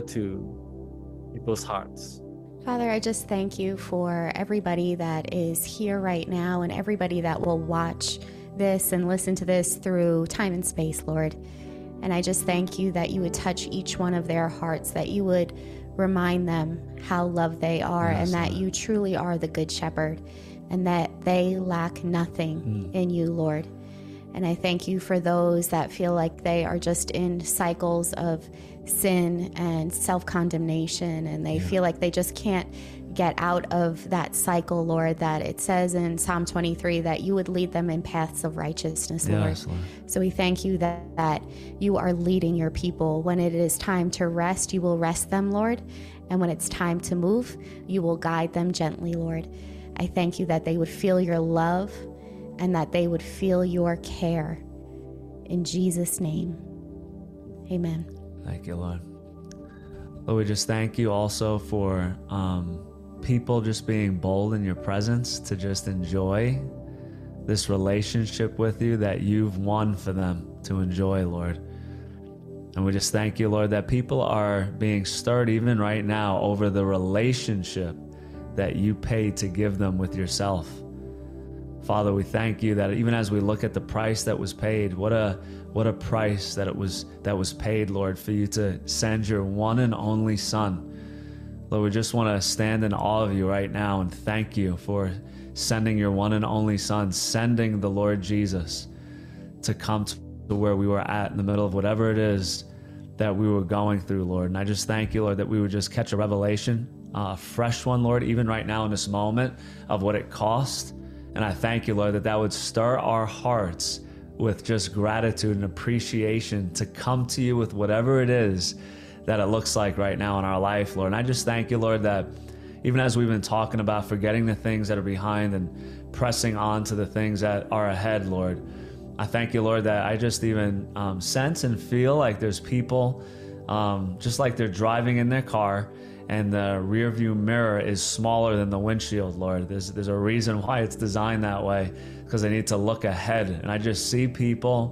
to people's hearts.
Father, I just thank you for everybody that is here right now and everybody that will watch this and listen to this through time and space, Lord. And I just thank you that you would touch each one of their hearts, that you would remind them how loved they are, yes, and that you truly are the good shepherd and that they lack nothing in you, Lord. And I thank you for those that feel like they are just in cycles of sin and self-condemnation, and they feel like they just can't get out of that cycle, Lord, that it says in Psalm 23 that you would lead them in paths of righteousness, Lord. Yes, Lord. So we thank you that you are leading your people. When it is time to rest, you will rest them, Lord. And when it's time to move, you will guide them gently, Lord. I thank you that they would feel your love and that they would feel your care. In Jesus' name, amen.
Thank you, Lord. Lord, we just thank you also for people just being bold in your presence to just enjoy this relationship with you that you've won for them to enjoy, Lord. And we just thank you, Lord, that people are being stirred even right now over the relationship that you paid to give them with yourself. Father, we thank you that even as we look at the price that was paid, what a price that was paid, Lord, for you to send your one and only Son. Lord, we just want to stand in awe of you right now and thank you for sending your one and only Son, sending the Lord Jesus to come to where we were at in the middle of whatever it is that we were going through, Lord. And I just thank you, Lord, that we would just catch a revelation, a fresh one, Lord, even right now in this moment of what it cost. And I thank you, Lord, that would stir our hearts with just gratitude and appreciation to come to you with whatever it is that it looks like right now in our life, Lord. And I just thank you, Lord, that even as we've been talking about forgetting the things that are behind and pressing on to the things that are ahead, Lord, I thank you, Lord, that I just even sense and feel like there's people just like they're driving in their car and the rear view mirror is smaller than the windshield, Lord. There's a reason why it's designed that way, because they need to look ahead. And I just see people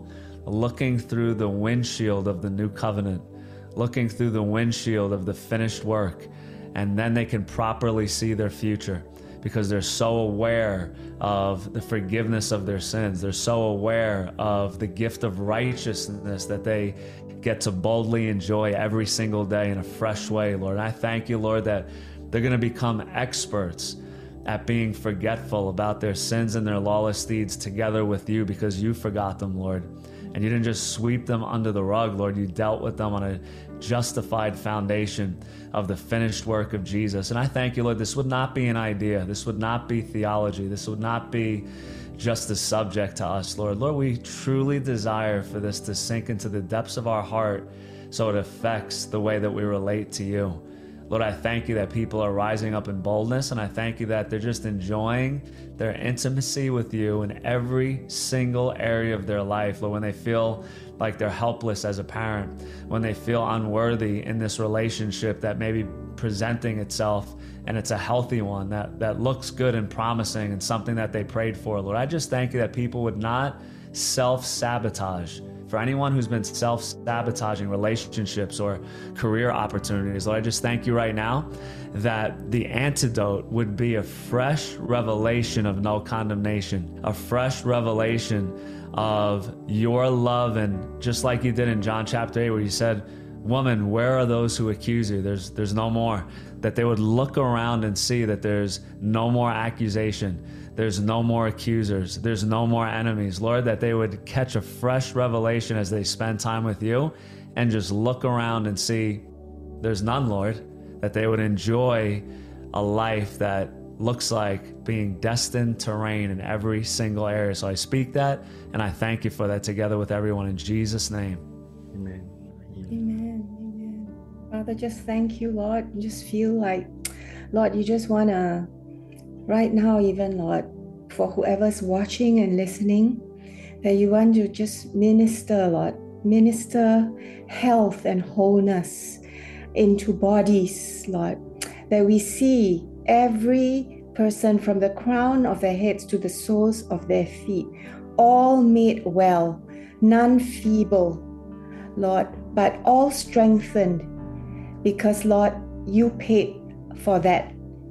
looking through the windshield of the new covenant, looking through the windshield of the finished work, and then they can properly see their future because they're so aware of the forgiveness of their sins. They're so aware of the gift of righteousness that they get to boldly enjoy every single day in a fresh way, Lord. And I thank you, Lord, that they're going to become experts at being forgetful about their sins and their lawless deeds together with you because you forgot them, Lord. And you didn't just sweep them under the rug, Lord. You dealt with them on a justified foundation of the finished work of Jesus. And I thank you, Lord, this would not be an idea. This would not be theology. This would not be just a subject to us, Lord. Lord, we truly desire for this to sink into the depths of our heart so it affects the way that we relate to you. Lord, I thank you that people are rising up in boldness, and I thank you that they're just enjoying their intimacy with you in every single area of their life. Lord, when they feel like they're helpless as a parent, when they feel unworthy in this relationship that may be presenting itself, and it's a healthy one that looks good and promising and something that they prayed for, Lord, I just thank you that people would not self-sabotage. For anyone who's been self-sabotaging relationships or career opportunities, Lord, I just thank you right now that the antidote would be a fresh revelation of no condemnation, a fresh revelation of your love. And just like you did in John chapter 8, where you said, woman, where are those who accuse you? There's no more. That they would look around and see that there's no more accusation. There's no more accusers. There's no more enemies. Lord, that they would catch a fresh revelation as they spend time with you and just look around and see there's none, Lord. That they would enjoy a life that looks like being destined to reign in every single area. So I speak that, and I thank you for that together with everyone in Jesus' name.
Amen.
Amen. Amen. Father, just thank you, Lord. Just feel like, Lord, you just want to, right now even, Lord, for whoever's watching and listening, that you want to just minister, Lord, minister health and wholeness into bodies, Lord, that we see every person from the crown of their heads to the soles of their feet, all made well, none feeble, Lord, but all strengthened, because, Lord, you paid for that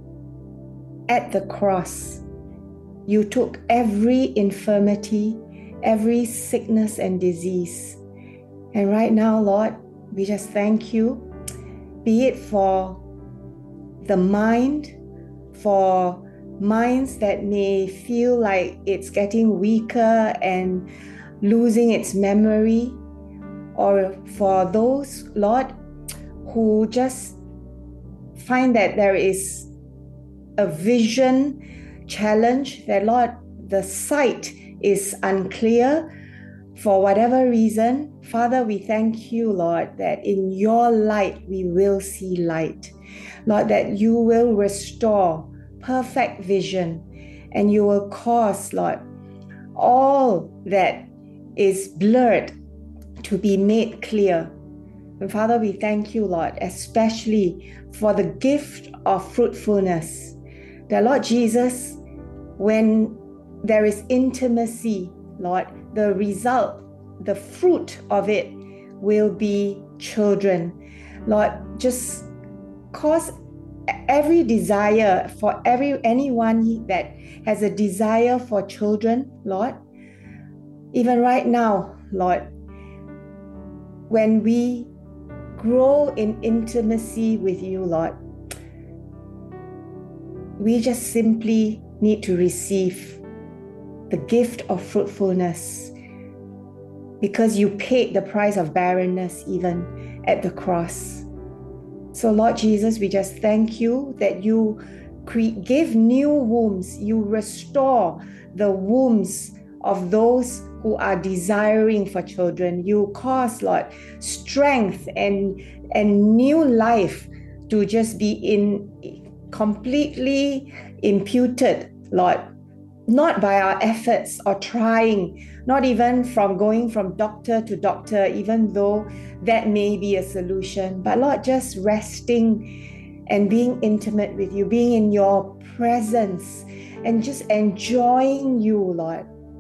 at the cross. You took every infirmity, every sickness and disease. And right now, Lord, we just thank you, be it for the mind, for minds that may feel like it's getting weaker and losing its memory, or for those, Lord, who just find that there is a vision challenge, that, Lord, the sight is unclear for whatever reason. Father, we thank you, Lord, that in your light we will see light. Lord, that you will restore perfect vision, and you will cause, Lord, all that is blurred to be made clear. And Father, we thank you, Lord, especially for the gift of fruitfulness. That, Lord Jesus, when there is intimacy, Lord, the result, the fruit of it will be children. Lord, just cause every desire for anyone that has a desire for children, Lord, even right now, Lord, when we grow in intimacy with you, Lord, we just simply need to receive the gift of fruitfulness, because you paid the price of barrenness even at the cross. So, Lord Jesus, we just thank you that you give new wombs, you restore the wombs of those who are desiring for children. You cause, Lord, strength and new life to just be completely imputed, Lord, not by our efforts or trying, not even from going from doctor to doctor, even though that may be a solution, but, Lord, just resting and being intimate with you, being in your presence and just enjoying you, Lord.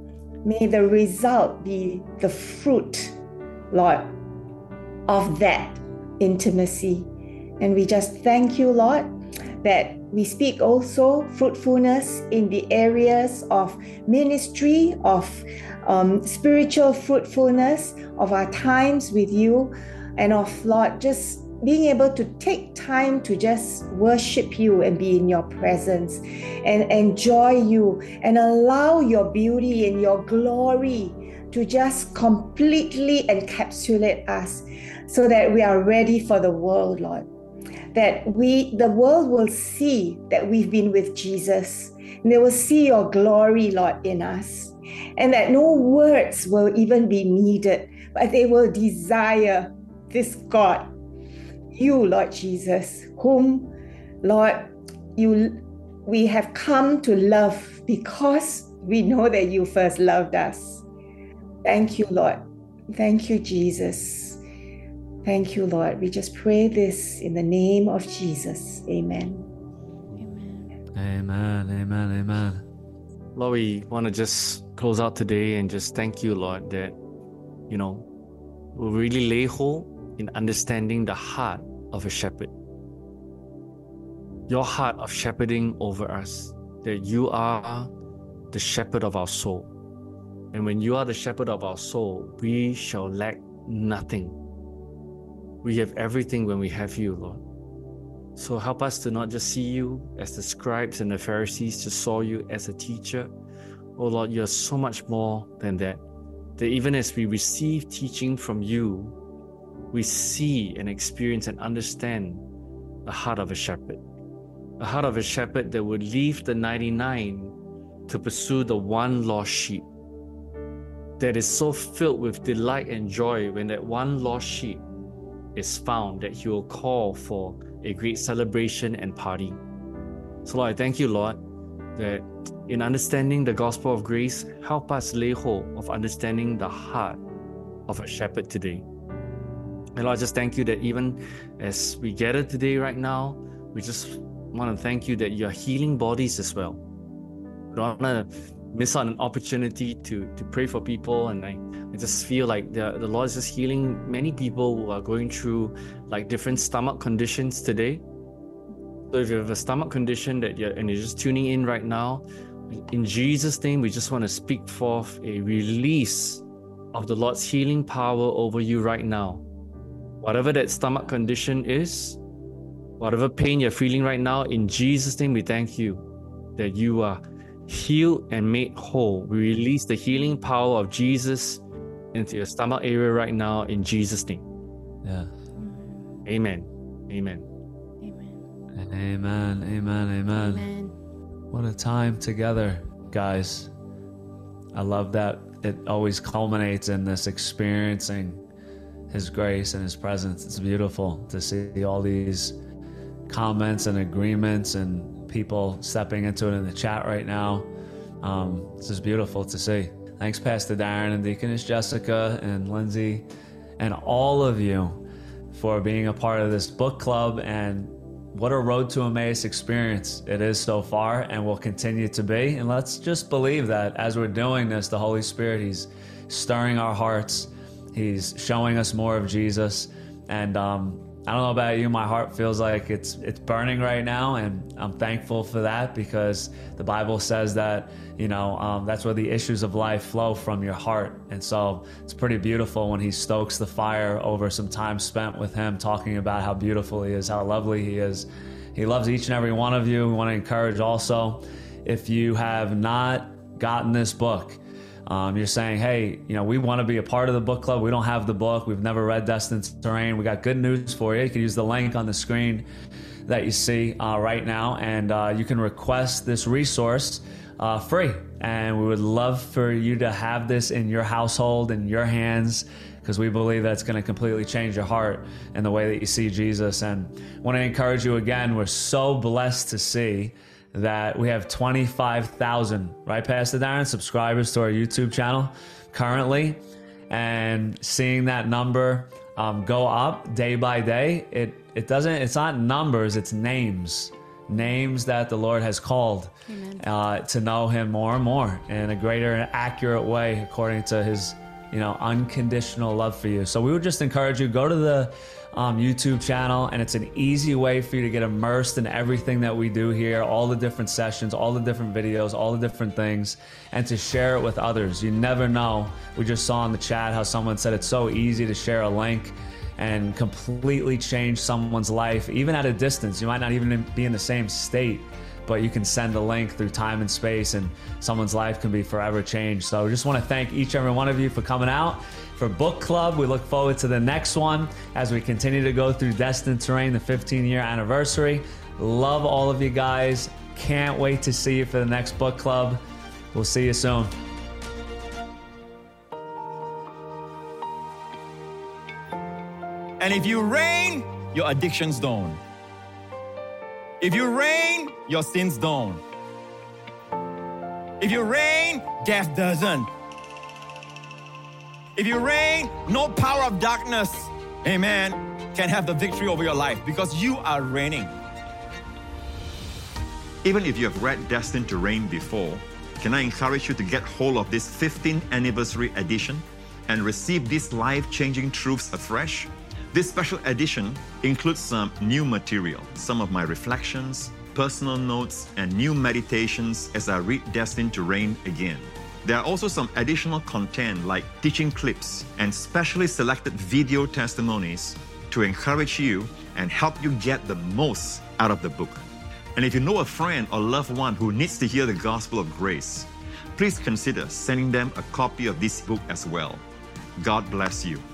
may the result be the fruit, Lord, of that intimacy. And we just thank you, Lord, that we speak also fruitfulness in the areas of ministry, of spiritual fruitfulness, of our times with you, and of, Lord, just being able to take time to just worship you and be in your presence and enjoy you and allow your beauty and your glory to just completely encapsulate us so that we are ready for the world, Lord. That the world will see that we've been with Jesus, and they will see your glory, Lord, in us, and that no words will even be needed, but they will desire this God, you, Lord Jesus, whom, Lord, we have come to love because we know that you first loved us. Thank you, Lord. Thank you, Jesus. Thank you, Lord. We just pray this in the name of Jesus. Amen.
Amen, amen, amen.
Lord, we want to just close out today and just thank you, Lord, that, we'll really lay hold in understanding the heart of a shepherd. Your heart of shepherding over us, that you are the shepherd of our soul. And when you are the shepherd of our soul, we shall lack nothing. We have everything when we have you, Lord. So help us to not just see you as the scribes and the Pharisees just saw you as a teacher. Oh Lord, you're so much more than that. That even as we receive teaching from you, we see and experience and understand the heart of a shepherd. A heart of a shepherd that would leave the 99 to pursue the one lost sheep. That is so filled with delight and joy when that one lost sheep is found, that he will call for a great celebration and party. So Lord, I thank you, Lord, that in understanding the gospel of grace, help us lay hold of understanding the heart of a shepherd today. And Lord, I just thank you that even as we gather today right now, we just want to thank you that you're healing bodies as well. We don't want to miss out an opportunity to pray for people, and I just feel like the Lord is just healing many people who are going through like different stomach conditions today. So if you have a stomach condition that you're just tuning in right now, in Jesus' name, we just want to speak forth a release of the Lord's healing power over you right now. Whatever that stomach condition is, whatever pain you're feeling right now, in Jesus' name, we thank you that you are healed and made whole. We release the healing power of Jesus into your stomach area right now in Jesus' name.
Yeah.
Amen. Amen.
Amen, amen, amen.
Amen.
What a time together, guys. I love that it always culminates in this experiencing His grace and His presence. It's beautiful to see all these comments and agreements and people stepping into it in the chat right now. It's just beautiful to see. Thanks, Pastor Darren and Deaconess Jessica and Lindsay and all of you for being a part of this book club, and what a Road to Emmaus experience it is so far and will continue to be. And let's just believe that as we're doing this, the Holy Spirit, He's stirring our hearts. He's showing us more of Jesus. And I don't know about you, my heart feels like it's burning right now, and I'm thankful for that, because the Bible says that, that's where the issues of life flow, from your heart. And so it's pretty beautiful when He stokes the fire over some time spent with Him, talking about how beautiful He is, how lovely He is. He loves each and every one of you. We want to encourage also, if you have not gotten this book, you're saying, hey, we want to be a part of the book club. We don't have the book. We've never read Destined to Reign. We got good news for you. You can use the link on the screen that you see right now, and you can request this resource free. And we would love for you to have this in your household, in your hands, because we believe that it's going to completely change your heart and the way that you see Jesus. And I want to encourage you again, we're so blessed to see that we have 25,000, right, Pastor Darren, subscribers to our YouTube channel currently, and seeing that number go up day by day. It's not numbers, it's names names that the Lord has called to know Him more and more in a greater and accurate way according to His, unconditional love for you. So we would just encourage you, go to the YouTube channel, and it's an easy way for you to get immersed in everything that we do here, all the different sessions, all the different videos, all the different things, and to share it with others. You never know. We just saw in the chat how someone said it's so easy to share a link and completely change someone's life, even at a distance. You might not even be in the same state, but you can send a link through time and space and someone's life can be forever changed. So I just want to thank each and every one of you for coming out for Book Club. We look forward to the next one as we continue to go through Destined to Reign, the 15-year anniversary. Love all of you guys. Can't wait to see you for the next Book Club. We'll see you soon.
And if you reign, your addictions don't. If you reign, your sins don't. If you reign, death doesn't. If you reign, no power of darkness, amen, can have the victory over your life because you are reigning. Even if you have read Destined to Reign before, can I encourage you to get hold of this 15th anniversary edition and receive these life-changing truths afresh? This special edition includes some new material, some of my reflections, personal notes, and new meditations as I read Destined to Reign again. There are also some additional content like teaching clips and specially selected video testimonies to encourage you and help you get the most out of the book. And if you know a friend or loved one who needs to hear the gospel of grace, please consider sending them a copy of this book as well. God bless you.